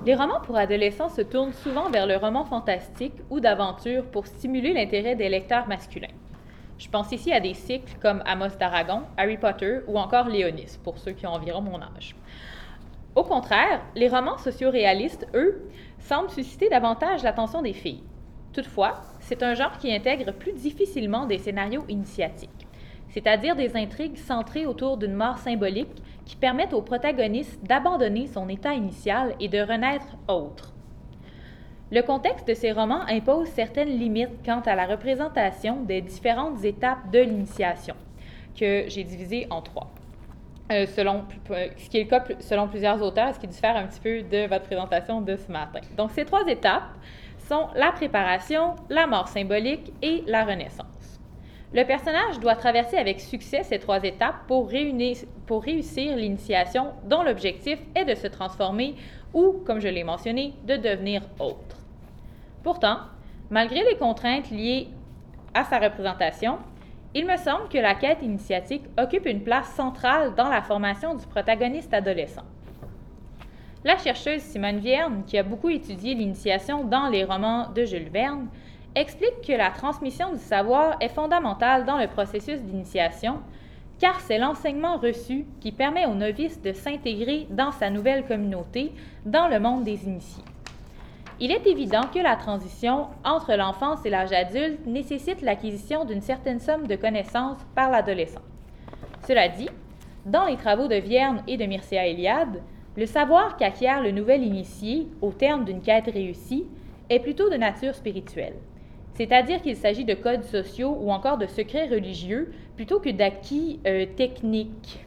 Les romans pour adolescents se tournent souvent vers le roman fantastique ou d'aventure pour stimuler l'intérêt des lecteurs masculins. Je pense ici à des cycles comme Amos d'Aragon, Harry Potter ou encore Léonis, pour ceux qui ont environ mon âge. Au contraire, les romans socio-réalistes, eux, semblent susciter davantage l'attention des filles. Toutefois, c'est un genre qui intègre plus difficilement des scénarios initiatiques, c'est-à-dire des intrigues centrées autour d'une mort symbolique qui permettent au protagoniste d'abandonner son état initial et de renaître autre. Le contexte de ces romans impose certaines limites quant à la représentation des différentes étapes de l'initiation, que j'ai divisées en trois. Ce qui est le cas selon plusieurs auteurs, ce qui diffère un petit peu de votre présentation de ce matin. Donc, ces trois étapes sont la préparation, la mort symbolique et la renaissance. Le personnage doit traverser avec succès ces trois étapes pour réussir l'initiation dont l'objectif est de se transformer ou, comme je l'ai mentionné, de devenir autre. Pourtant, malgré les contraintes liées à sa représentation, il me semble que la quête initiatique occupe une place centrale dans la formation du protagoniste adolescent. La chercheuse Simone Vierne, qui a beaucoup étudié l'initiation dans les romans de Jules Verne, explique que la transmission du savoir est fondamentale dans le processus d'initiation, car c'est l'enseignement reçu qui permet au novice de s'intégrer dans sa nouvelle communauté, dans le monde des initiés. Il est évident que la transition entre l'enfance et l'âge adulte nécessite l'acquisition d'une certaine somme de connaissances par l'adolescent. Cela dit, dans les travaux de Vierne et de Mircea Eliade, le savoir qu'acquiert le nouvel initié au terme d'une quête réussie est plutôt de nature spirituelle, c'est-à-dire qu'il s'agit de codes sociaux ou encore de secrets religieux plutôt que d'acquis techniques.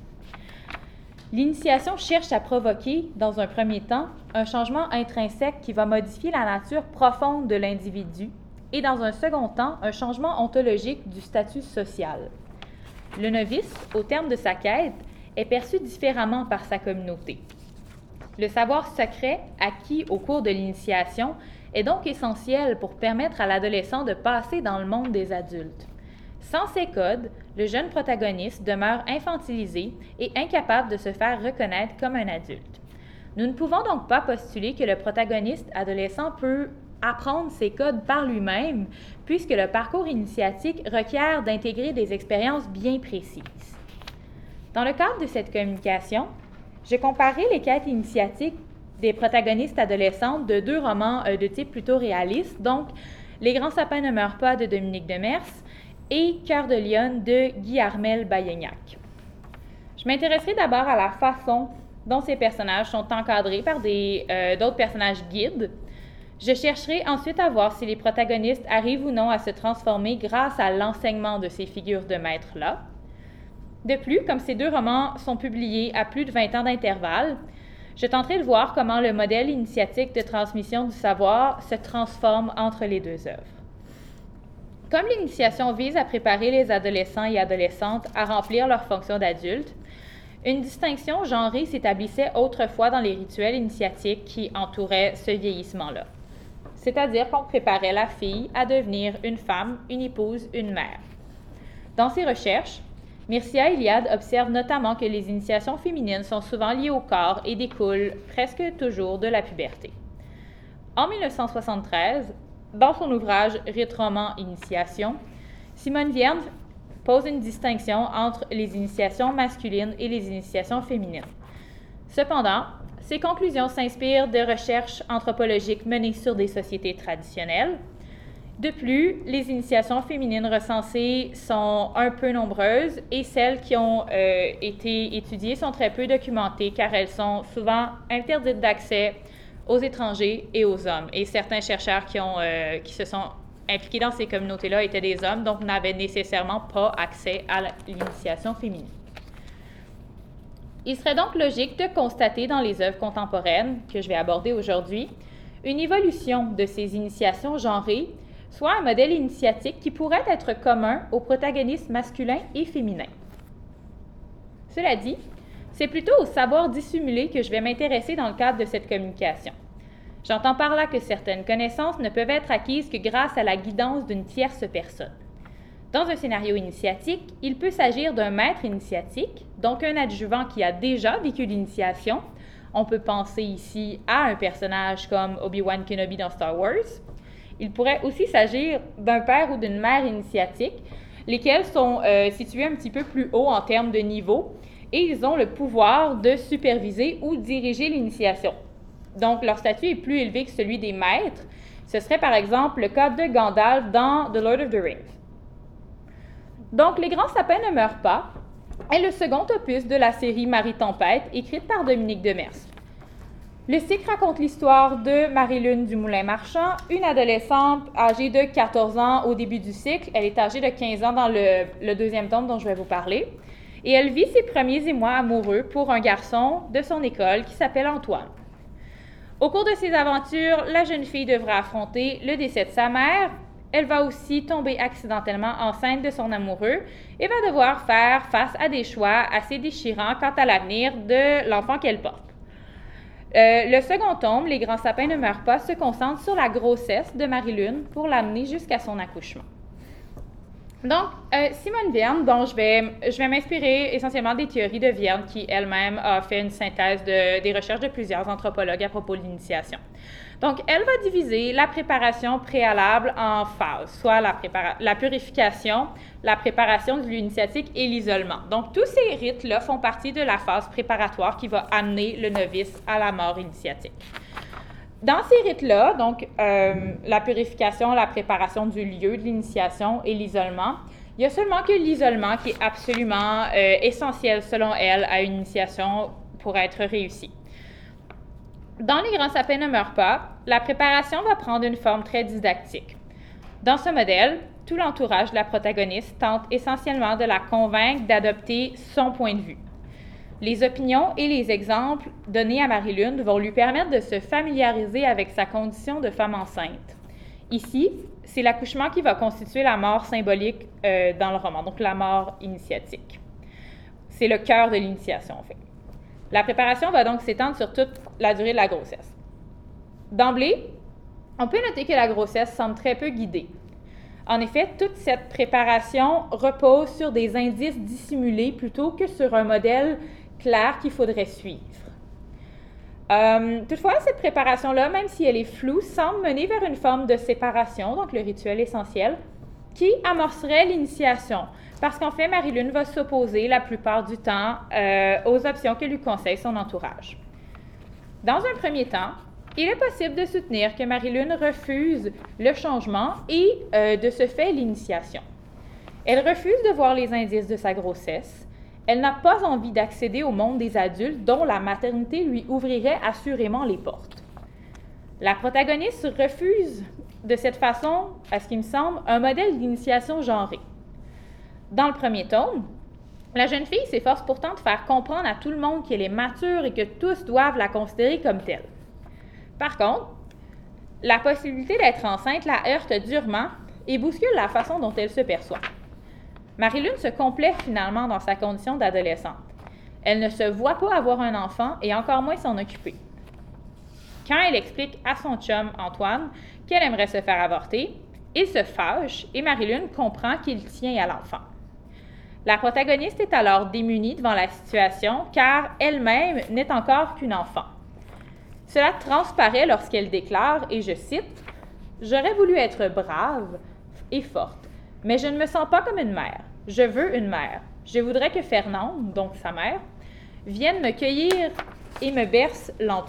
L'initiation cherche à provoquer, dans un premier temps, un changement intrinsèque qui va modifier la nature profonde de l'individu et, dans un second temps, un changement ontologique du statut social. Le novice, au terme de sa quête, est perçu différemment par sa communauté. Le savoir secret acquis au cours de l'initiation est donc essentiel pour permettre à l'adolescent de passer dans le monde des adultes. Sans ces codes, le jeune protagoniste demeure infantilisé et incapable de se faire reconnaître comme un adulte. Nous ne pouvons donc pas postuler que le protagoniste adolescent peut apprendre ces codes par lui-même, puisque le parcours initiatique requiert d'intégrer des expériences bien précises. Dans le cadre de cette communication, j'ai comparé les quêtes initiatiques des protagonistes adolescentes de deux romans de type plutôt réaliste, donc Les grands sapins ne meurent pas de Dominique Demers et Cœur de lionne de Guy Armel Bayenac. Je m'intéresserai d'abord à la façon dont ces personnages sont encadrés par d'autres personnages guides. Je chercherai ensuite à voir si les protagonistes arrivent ou non à se transformer grâce à l'enseignement de ces figures de maîtres-là. De plus, comme ces deux romans sont publiés à plus de 20 ans d'intervalle, je tenterai de voir comment le modèle initiatique de transmission du savoir se transforme entre les deux œuvres. Comme l'initiation vise à préparer les adolescents et adolescentes à remplir leurs fonctions d'adultes, une distinction genrée s'établissait autrefois dans les rituels initiatiques qui entouraient ce vieillissement-là. C'est-à-dire qu'on préparait la fille à devenir une femme, une épouse, une mère. Dans ses recherches, Mircea Eliade observe notamment que les initiations féminines sont souvent liées au corps et découlent presque toujours de la puberté. En 1973, dans son ouvrage Rite roman Initiation, Simone Vierne pose une distinction entre les initiations masculines et les initiations féminines. Cependant, ses conclusions s'inspirent de recherches anthropologiques menées sur des sociétés traditionnelles. De plus, les initiations féminines recensées sont un peu nombreuses et celles qui ont été étudiées sont très peu documentées car elles sont souvent interdites d'accès aux étrangers et aux hommes. Et certains chercheurs qui se sont impliqués dans ces communautés-là étaient des hommes, donc n'avaient nécessairement pas accès à l'initiation féminine. Il serait donc logique de constater dans les œuvres contemporaines que je vais aborder aujourd'hui une évolution de ces initiations genrées, soit un modèle initiatique qui pourrait être commun aux protagonistes masculins et féminins. Cela dit, c'est plutôt au savoir dissimulé que je vais m'intéresser dans le cadre de cette communication. J'entends par là que certaines connaissances ne peuvent être acquises que grâce à la guidance d'une tierce personne. Dans un scénario initiatique, il peut s'agir d'un maître initiatique, donc un adjuvant qui a déjà vécu l'initiation, On peut penser ici à un personnage comme Obi-Wan Kenobi dans Star Wars. Il pourrait aussi s'agir d'un père ou d'une mère initiatique, lesquels sont situés un petit peu plus haut en termes de niveau, et ils ont le pouvoir de superviser ou diriger l'initiation. Donc, leur statut est plus élevé que celui des maîtres. Ce serait par exemple le cas de Gandalf dans The Lord of the Rings. Donc, Les Grands Sapins ne meurent pas est le second opus de la série Marie-Tempête, écrite par Dominique Demers. Le cycle raconte l'histoire de Marie-Lune du Moulin-Marchand, une adolescente âgée de 14 ans au début du cycle. Elle est âgée de 15 ans dans le deuxième tome dont je vais vous parler. Et elle vit ses premiers émois amoureux pour un garçon de son école qui s'appelle Antoine. Au cours de ses aventures, la jeune fille devra affronter le décès de sa mère. Elle va aussi tomber accidentellement enceinte de son amoureux et va devoir faire face à des choix assez déchirants quant à l'avenir de l'enfant qu'elle porte. Le second tome, Les Grands Sapins ne meurent pas, se concentre sur la grossesse de Marie-Lune pour l'amener jusqu'à son accouchement. Donc, Simone Verne, dont je vais m'inspirer essentiellement des théories de Verne, qui elle-même a fait une synthèse des recherches de plusieurs anthropologues à propos de l'initiation. Donc, elle va diviser la préparation préalable en phases, soit la purification, la préparation de l'initiatique et l'isolement. Donc, tous ces rites-là font partie de la phase préparatoire qui va amener le novice à la mort initiatique. Dans ces rites-là, donc la purification, la préparation du lieu de l'initiation et l'isolement, il y a seulement que l'isolement qui est absolument essentiel, selon elle, à une initiation pour être réussie. Dans Les Grands Sapins ne meurent pas, la préparation va prendre une forme très didactique. Dans ce modèle, tout l'entourage de la protagoniste tente essentiellement de la convaincre d'adopter son point de vue. Les opinions et les exemples donnés à Marie-Lune vont lui permettre de se familiariser avec sa condition de femme enceinte. Ici, c'est l'accouchement qui va constituer la mort symbolique dans le roman, donc la mort initiatique. C'est le cœur de l'initiation, en fait. La préparation va donc s'étendre sur toute la durée de la grossesse. D'emblée, on peut noter que la grossesse semble très peu guidée. En effet, toute cette préparation repose sur des indices dissimulés plutôt que sur un modèle clair qu'il faudrait suivre. Toutefois, cette préparation-là, même si elle est floue, semble mener vers une forme de séparation, donc le rituel essentiel, qui amorcerait l'initiation. Parce qu'en fait, Marie-Lune va s'opposer la plupart du temps aux options que lui conseille son entourage. Dans un premier temps, il est possible de soutenir que Marie-Lune refuse le changement et de ce fait l'initiation. Elle refuse de voir les indices de sa grossesse. Elle n'a pas envie d'accéder au monde des adultes dont la maternité lui ouvrirait assurément les portes. La protagoniste refuse de cette façon, à ce qui me semble, un modèle d'initiation genrée. Dans le premier tome, la jeune fille s'efforce pourtant de faire comprendre à tout le monde qu'elle est mature et que tous doivent la considérer comme telle. Par contre, la possibilité d'être enceinte la heurte durement et bouscule la façon dont elle se perçoit. Marie-Lune se complaît finalement dans sa condition d'adolescente. Elle ne se voit pas avoir un enfant et encore moins s'en occuper. Quand elle explique à son chum Antoine qu'elle aimerait se faire avorter, il se fâche et Marie-Lune comprend qu'il tient à l'enfant. La protagoniste est alors démunie devant la situation car elle-même n'est encore qu'une enfant. Cela transparaît lorsqu'elle déclare, et je cite, « J'aurais voulu être brave et forte, mais je ne me sens pas comme une mère. Je veux une mère. Je voudrais que Fernande, donc sa mère, vienne me cueillir et me berce lentement. »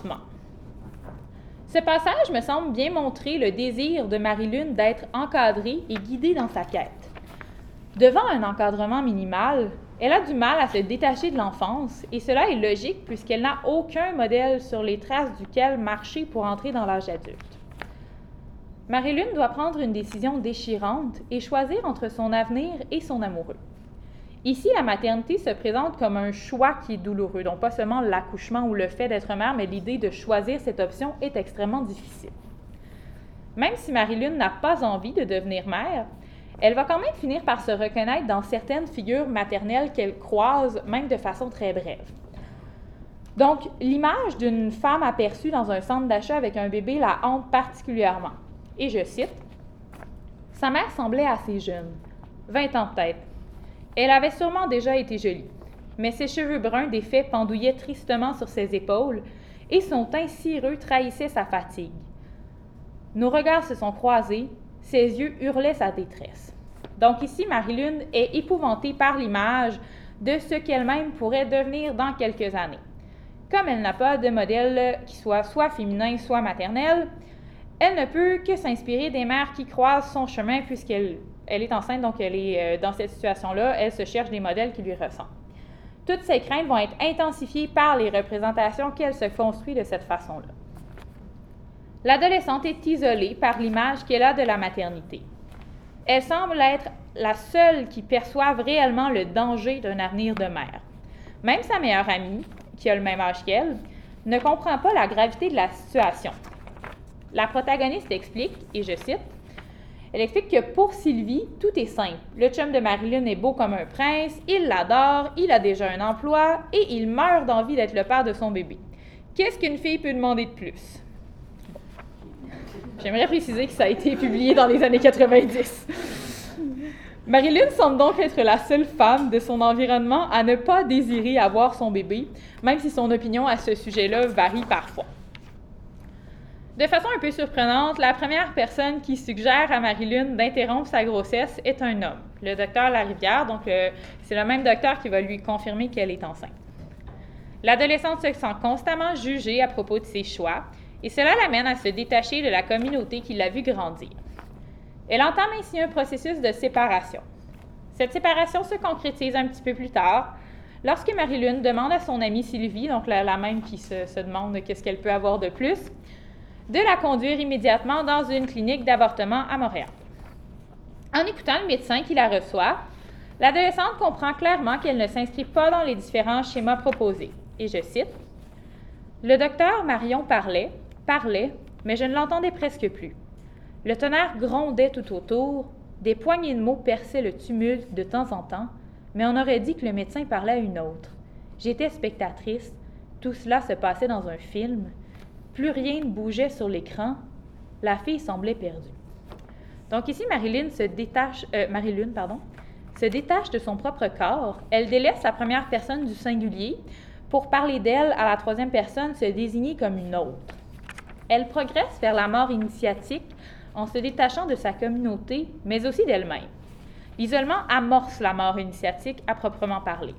Ce passage me semble bien montrer le désir de Marie-Lune d'être encadrée et guidée dans sa quête. Devant un encadrement minimal, elle a du mal à se détacher de l'enfance, et cela est logique puisqu'elle n'a aucun modèle sur les traces duquel marcher pour entrer dans l'âge adulte. Marie-Lune doit prendre une décision déchirante et choisir entre son avenir et son amoureux. Ici, la maternité se présente comme un choix qui est douloureux, donc pas seulement l'accouchement ou le fait d'être mère, mais l'idée de choisir cette option est extrêmement difficile. Même si Marie-Lune n'a pas envie de devenir mère, elle va quand même finir par se reconnaître dans certaines figures maternelles qu'elle croise, même de façon très brève. Donc, l'image d'une femme aperçue dans un centre d'achat avec un bébé la hante particulièrement. Et je cite, « Sa mère semblait assez jeune, 20 ans peut-être. Elle avait sûrement déjà été jolie, mais ses cheveux bruns défaits pendouillaient tristement sur ses épaules, et son teint cireux trahissait sa fatigue. Nos regards se sont croisés, ses yeux hurlaient sa détresse. Donc ici, Marie-Lune est épouvantée par l'image de ce qu'elle-même pourrait devenir dans quelques années. Comme elle n'a pas de modèle qui soit féminin, soit maternel, elle ne peut que s'inspirer des mères qui croisent son chemin puisqu'elle est enceinte, donc elle est dans cette situation-là, elle se cherche des modèles qui lui ressemblent. Toutes ces craintes vont être intensifiées par les représentations qu'elle se construit de cette façon-là. L'adolescente est isolée par l'image qu'elle a de la maternité. Elle semble être la seule qui perçoive réellement le danger d'un avenir de mère. Même sa meilleure amie, qui a le même âge qu'elle, ne comprend pas la gravité de la situation. La protagoniste explique, et je cite, elle explique que pour Sylvie, tout est simple. Le chum de Marie-Lune est beau comme un prince, il l'adore, il a déjà un emploi et il meurt d'envie d'être le père de son bébé. Qu'est-ce qu'une fille peut demander de plus? J'aimerais préciser que ça a été publié dans les années 90. Marie-Lune semble donc être la seule femme de son environnement à ne pas désirer avoir son bébé, même si son opinion à ce sujet-là varie parfois. De façon un peu surprenante, la première personne qui suggère à Marie-Lune d'interrompre sa grossesse est un homme, le docteur Larivière, donc c'est le même docteur qui va lui confirmer qu'elle est enceinte. L'adolescente se sent constamment jugée à propos de ses choix, et cela l'amène à se détacher de la communauté qui l'a vue grandir. Elle entame ainsi un processus de séparation. Cette séparation se concrétise un petit peu plus tard, lorsque Marie-Lune demande à son amie Sylvie, donc la même qui se demande qu'est-ce qu'elle peut avoir de plus, de la conduire immédiatement dans une clinique d'avortement à Montréal. En écoutant le médecin qui la reçoit, l'adolescente comprend clairement qu'elle ne s'inscrit pas dans les différents schémas proposés. Et je cite, « Le docteur Marion parlait, mais je ne l'entendais presque plus. Le tonnerre grondait tout autour, des poignées de mots perçaient le tumulte de temps en temps, mais on aurait dit que le médecin parlait à une autre. J'étais spectatrice, tout cela se passait dans un film. Plus rien ne bougeait sur l'écran, la fille semblait perdue. » Donc ici, Marie-Lune se détache de son propre corps. Elle délaisse la première personne du singulier pour parler d'elle à la troisième personne se désigner comme une autre. Elle progresse vers la mort initiatique en se détachant de sa communauté, mais aussi d'elle-même. L'isolement amorce la mort initiatique à proprement parler.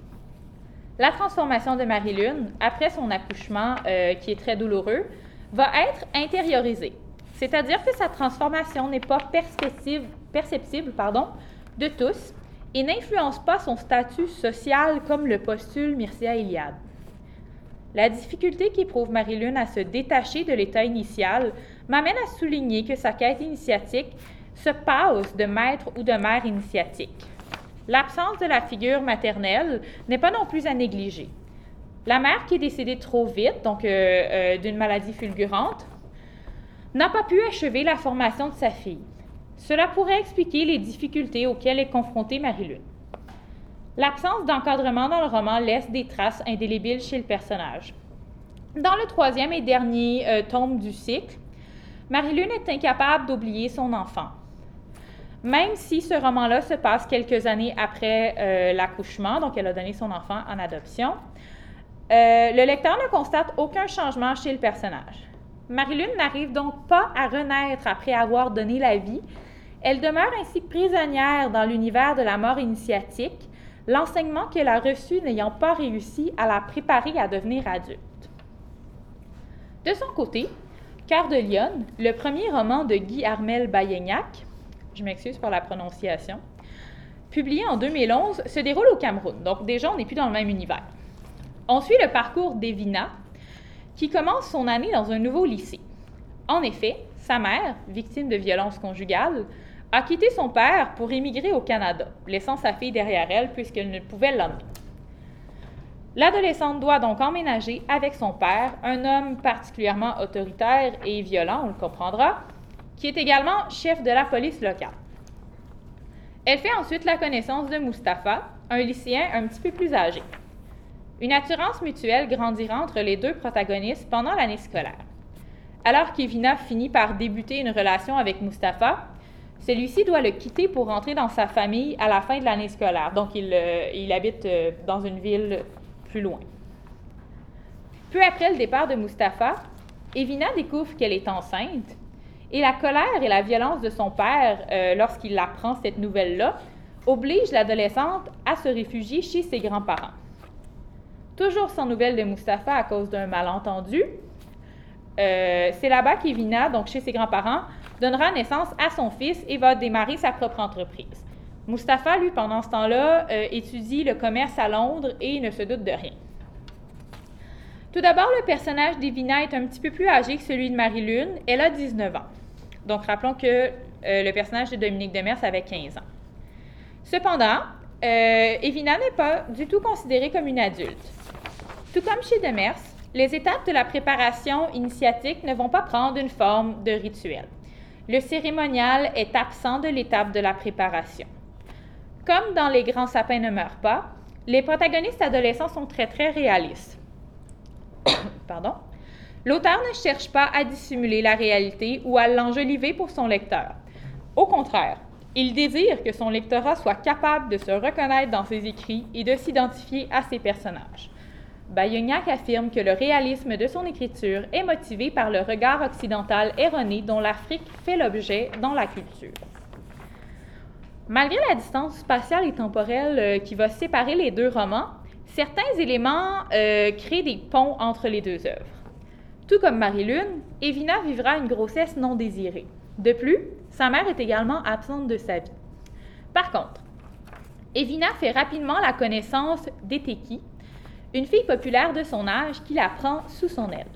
La transformation de Marie-Lune, après son accouchement, qui est très douloureux, va être intériorisée. C'est-à-dire que sa transformation n'est pas perceptible de tous et n'influence pas son statut social comme le postule Mircea Eliade. La difficulté qu'éprouve Marie-Lune à se détacher de l'état initial m'amène à souligner que sa quête initiatique se passe de maître ou de mère initiatique. L'absence de la figure maternelle n'est pas non plus à négliger. La mère qui est décédée trop vite, donc d'une maladie fulgurante, n'a pas pu achever la formation de sa fille. Cela pourrait expliquer les difficultés auxquelles est confrontée Marie-Lune. L'absence d'encadrement dans le roman laisse des traces indélébiles chez le personnage. Dans le troisième et dernier tome du cycle, Marie-Lune est incapable d'oublier son enfant. Même si ce roman-là se passe quelques années après l'accouchement, donc elle a donné son enfant en adoption, le lecteur ne constate aucun changement chez le personnage. Marie-Lune n'arrive donc pas à renaître après avoir donné la vie. Elle demeure ainsi prisonnière dans l'univers de la mort initiatique, l'enseignement qu'elle a reçu n'ayant pas réussi à la préparer à devenir adulte. De son côté, Cœur de lionne, le premier roman de Guy Armel Bayenac, je m'excuse pour la prononciation, publié en 2011, se déroule au Cameroun, donc déjà on n'est plus dans le même univers. On suit le parcours d'Evina, qui commence son année dans un nouveau lycée. En effet, sa mère, victime de violences conjugales, a quitté son père pour émigrer au Canada, laissant sa fille derrière elle puisqu'elle ne pouvait l'emmener. L'adolescente doit donc emménager avec son père, un homme particulièrement autoritaire et violent, on le comprendra, qui est également chef de la police locale. Elle fait ensuite la connaissance de Mustapha, un lycéen un petit peu plus âgé. Une attirance mutuelle grandira entre les deux protagonistes pendant l'année scolaire. Alors qu'Evina finit par débuter une relation avec Mustapha, celui-ci doit le quitter pour rentrer dans sa famille à la fin de l'année scolaire. Donc, il habite dans une ville plus loin. Peu après le départ de Mustapha, Evina découvre qu'elle est enceinte et la colère et la violence de son père, lorsqu'il apprend cette nouvelle-là, obligent l'adolescente à se réfugier chez ses grands-parents. Toujours sans nouvelles de Mustapha à cause d'un malentendu, c'est là-bas qu'Evina, donc chez ses grands-parents, donnera naissance à son fils et va démarrer sa propre entreprise. Mustapha, lui, pendant ce temps-là, étudie le commerce à Londres et ne se doute de rien. Tout d'abord, le personnage d'Evina est un petit peu plus âgé que celui de Marie-Lune. Elle a 19 ans. Donc, rappelons que le personnage de Dominique Demers avait 15 ans. Cependant, Evina n'est pas du tout considérée comme une adulte. Tout comme chez Demers, les étapes de la préparation initiatique ne vont pas prendre une forme de rituel. Le cérémonial est absent de l'étape de la préparation. Comme dans Les grands sapins ne meurent pas, les protagonistes adolescents sont très, très réalistes. Pardon. L'auteur ne cherche pas à dissimuler la réalité ou à l'enjoliver pour son lecteur. Au contraire, il désire que son lectorat soit capable de se reconnaître dans ses écrits et de s'identifier à ses personnages. Bayoniak affirme que le réalisme de son écriture est motivé par le regard occidental erroné dont l'Afrique fait l'objet dans la culture. Malgré la distance spatiale et temporelle qui va séparer les deux romans, certains éléments créent des ponts entre les deux œuvres. Tout comme Marie-Lune, Evina vivra une grossesse non désirée. De plus, sa mère est également absente de sa vie. Par contre, Evina fait rapidement la connaissance d'Eteki, une fille populaire de son âge qui la prend sous son aile.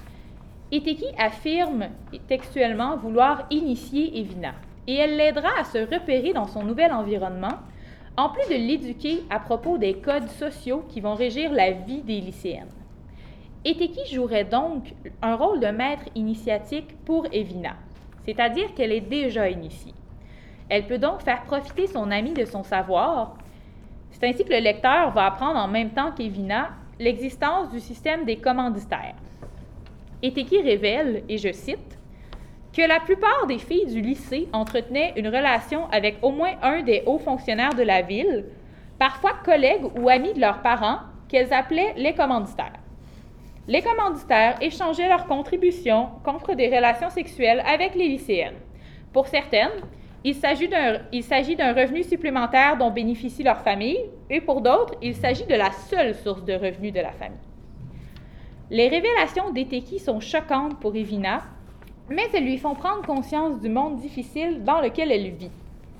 Eteki affirme textuellement vouloir initier Evina, et elle l'aidera à se repérer dans son nouvel environnement, en plus de l'éduquer à propos des codes sociaux qui vont régir la vie des lycéennes. Eteki jouerait donc un rôle de maître initiatique pour Evina, c'est-à-dire qu'elle est déjà initiée. Elle peut donc faire profiter son amie de son savoir. C'est ainsi que le lecteur va apprendre en même temps qu'Evina l'existence du système des commanditaires. Eteki révèle, et je cite, que la plupart des filles du lycée entretenaient une relation avec au moins un des hauts fonctionnaires de la ville, parfois collègues ou amis de leurs parents, qu'elles appelaient les commanditaires. Les commanditaires échangeaient leurs contributions contre des relations sexuelles avec les lycéennes. Pour certaines, il s'agit d'un revenu supplémentaire dont bénéficie leur famille, et pour d'autres, il s'agit de la seule source de revenus de la famille. Les révélations d'Eteki sont choquantes pour Evina, mais elles lui font prendre conscience du monde difficile dans lequel elle vit.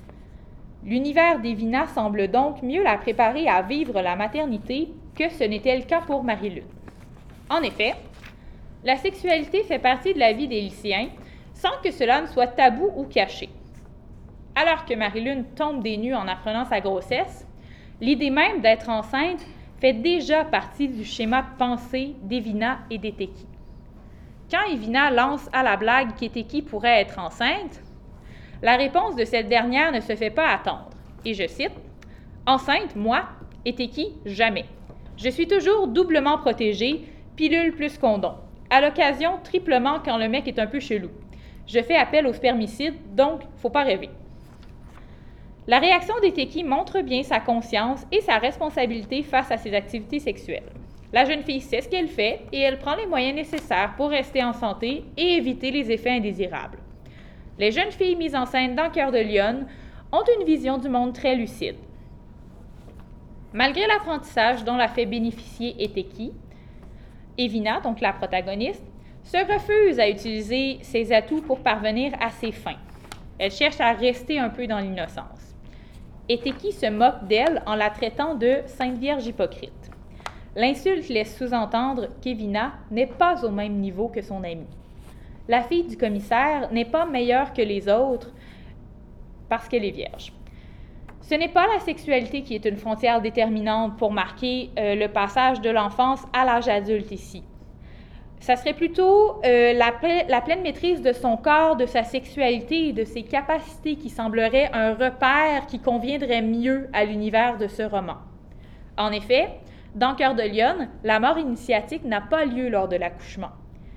L'univers d'Evina semble donc mieux la préparer à vivre la maternité que ce n'était le cas pour Marie-Lune. En effet, la sexualité fait partie de la vie des lycéens sans que cela ne soit tabou ou caché. Alors que Marie-Lune tombe des nues en apprenant sa grossesse, l'idée même d'être enceinte fait déjà partie du schéma de pensée d'Evina et d'Eteki. Quand Evina lance à la blague qu'Eteki pourrait être enceinte, la réponse de cette dernière ne se fait pas attendre. Et je cite, « Enceinte, moi, Eteki, jamais. Je suis toujours doublement protégée, pilule plus condom. À l'occasion, triplement quand le mec est un peu chelou. Je fais appel au spermicide, donc faut pas rêver. » La réaction d'Eteki montre bien sa conscience et sa responsabilité face à ses activités sexuelles. La jeune fille sait ce qu'elle fait et elle prend les moyens nécessaires pour rester en santé et éviter les effets indésirables. Les jeunes filles mises en scène dans Cœur de Lionne ont une vision du monde très lucide. Malgré l'apprentissage dont la fait bénéficier Eteki, Evina, donc la protagoniste, se refuse à utiliser ses atouts pour parvenir à ses fins. Elle cherche à rester un peu dans l'innocence. Eteki se moque d'elle en la traitant de « Sainte Vierge hypocrite ». L'insulte laisse sous-entendre qu'Evina n'est pas au même niveau que son amie. La fille du commissaire n'est pas meilleure que les autres parce qu'elle est vierge. Ce n'est pas la sexualité qui est une frontière déterminante pour marquer le passage de l'enfance à l'âge adulte ici. Ça serait plutôt la pleine maîtrise de son corps, de sa sexualité et de ses capacités qui semblerait un repère qui conviendrait mieux à l'univers de ce roman. En effet, dans Cœur de Lionne, la mort initiatique n'a pas lieu lors de l'accouchement.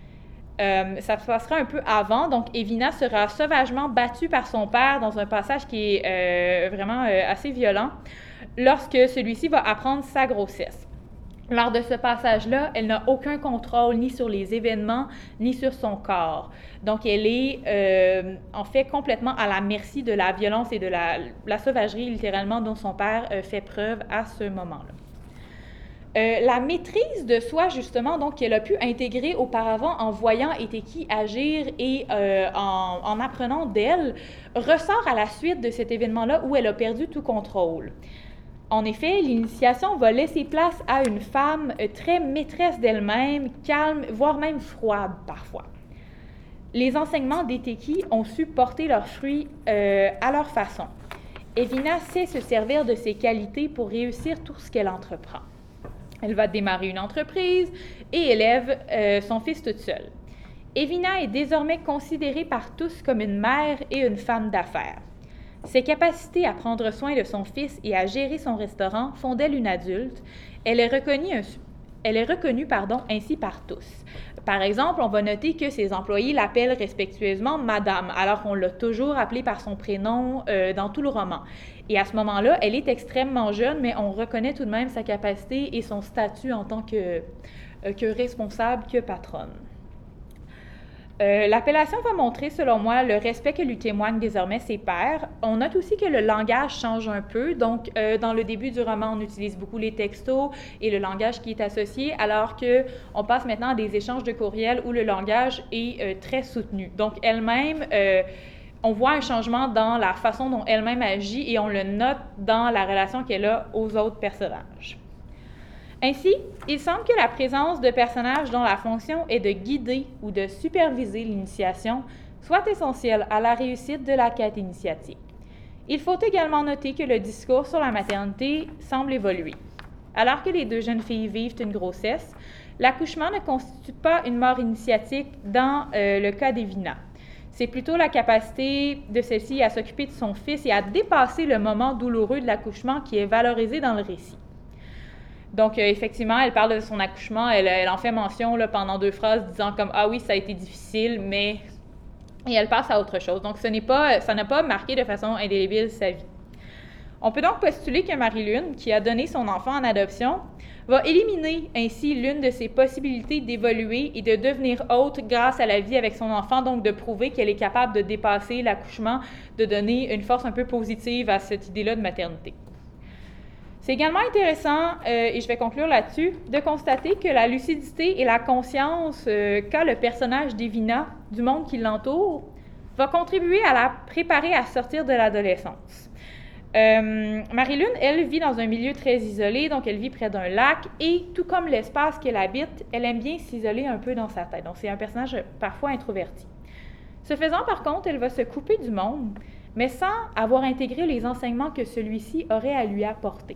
Ça se passera un peu avant, donc Evina sera sauvagement battue par son père dans un passage qui est vraiment assez violent lorsque celui-ci va apprendre sa grossesse. Lors de ce passage-là, elle n'a aucun contrôle ni sur les événements, ni sur son corps. Donc, elle est en fait complètement à la merci de la violence et de la sauvagerie, littéralement, dont son père fait preuve à ce moment-là. La maîtrise de soi, justement, donc qu'elle a pu intégrer auparavant en voyant Eteki agir et en apprenant d'elle, ressort à la suite de cet événement-là où elle a perdu tout contrôle. En effet, l'initiation va laisser place à une femme très maîtresse d'elle-même, calme, voire même froide parfois. Les enseignements d'Eteki ont su porter leurs fruits à leur façon. Evina sait se servir de ses qualités pour réussir tout ce qu'elle entreprend. Elle va démarrer une entreprise et élève son fils toute seule. Evina est désormais considérée par tous comme une mère et une femme d'affaires. Ses capacités à prendre soin de son fils et à gérer son restaurant font d'elle une adulte. Elle est reconnue ainsi par tous. Par exemple, on va noter que ses employés l'appellent respectueusement Madame, alors qu'on l'a toujours appelée par son prénom dans tout le roman. Et à ce moment-là, elle est extrêmement jeune, mais on reconnaît tout de même sa capacité et son statut en tant que responsable, que patronne. L'appellation va montrer, selon moi, le respect que lui témoignent désormais ses pairs. On note aussi que le langage change un peu. Donc, dans le début du roman, on utilise beaucoup les textos et le langage qui est associé, alors qu'on passe maintenant à des échanges de courriels où le langage est très soutenu. Donc, elle-même, on voit un changement dans la façon dont elle-même agit et on le note dans la relation qu'elle a aux autres personnages. Ainsi, il semble que la présence de personnages dont la fonction est de guider ou de superviser l'initiation soit essentielle à la réussite de la quête initiatique. Il faut également noter que le discours sur la maternité semble évoluer. Alors que les deux jeunes filles vivent une grossesse, l'accouchement ne constitue pas une mort initiatique dans le cas d'Evina. C'est plutôt la capacité de celle-ci à s'occuper de son fils et à dépasser le moment douloureux de l'accouchement qui est valorisé dans le récit. Donc, effectivement, elle parle de son accouchement, elle en fait mention là, pendant 2 phrases, disant comme « Ah oui, ça a été difficile, mais... » Et elle passe à autre chose. Donc, ça n'a pas marqué de façon indélébile sa vie. On peut donc postuler que Marie-Lune, qui a donné son enfant en adoption, va éliminer ainsi l'une de ses possibilités d'évoluer et de devenir autre grâce à la vie avec son enfant, donc de prouver qu'elle est capable de dépasser l'accouchement, de donner une force un peu positive à cette idée-là de maternité. C'est également intéressant, et je vais conclure là-dessus, de constater que la lucidité et la conscience qu'a le personnage d'Evina du monde qui l'entoure va contribuer à la préparer à sortir de l'adolescence. Marie-Lune, elle, vit dans un milieu très isolé, donc elle vit près d'un lac, et tout comme l'espace qu'elle habite, elle aime bien s'isoler un peu dans sa tête. Donc c'est un personnage parfois introverti. Ce faisant, par contre, elle va se couper du monde, mais sans avoir intégré les enseignements que celui-ci aurait à lui apporter.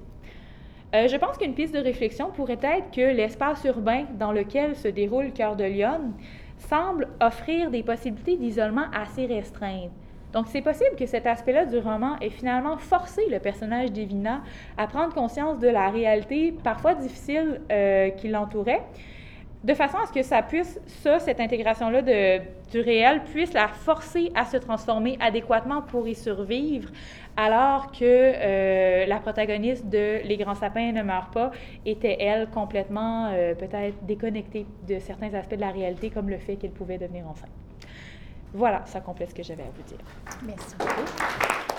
Je pense qu'une piste de réflexion pourrait être que l'espace urbain dans lequel se déroule Cœur de Lionne semble offrir des possibilités d'isolement assez restreintes. Donc, c'est possible que cet aspect-là du roman ait finalement forcé le personnage d'Evina à prendre conscience de la réalité parfois difficile qui l'entourait, de façon à ce que cette intégration-là du réel puisse la forcer à se transformer adéquatement pour y survivre, alors que la protagoniste de Les Grands Sapins ne meurt pas était, elle, complètement peut-être déconnectée de certains aspects de la réalité, comme le fait qu'elle pouvait devenir enceinte. Voilà, ça complète ce que j'avais à vous dire. Merci beaucoup.